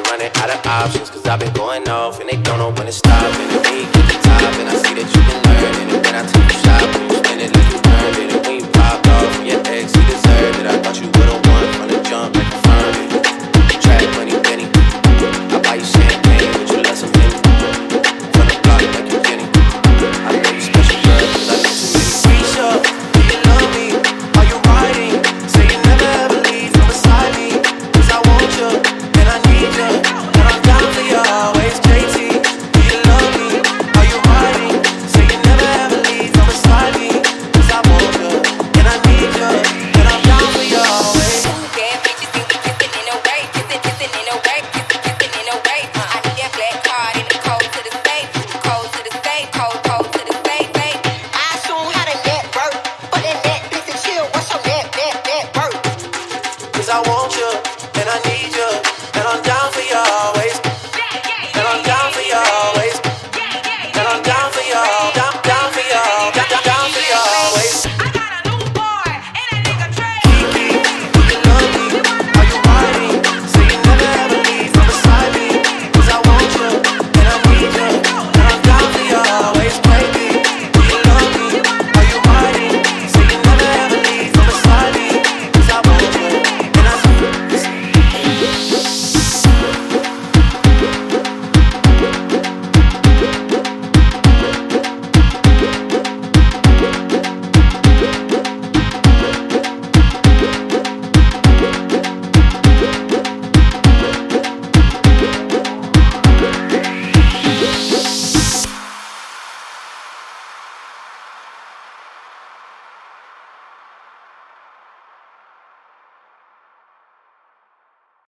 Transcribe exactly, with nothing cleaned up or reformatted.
running out of options, cause I've been going off and they don't know when to stop. And when you get the top, and I see that you can learn, and when I take you shopping, you spend it like you earned it.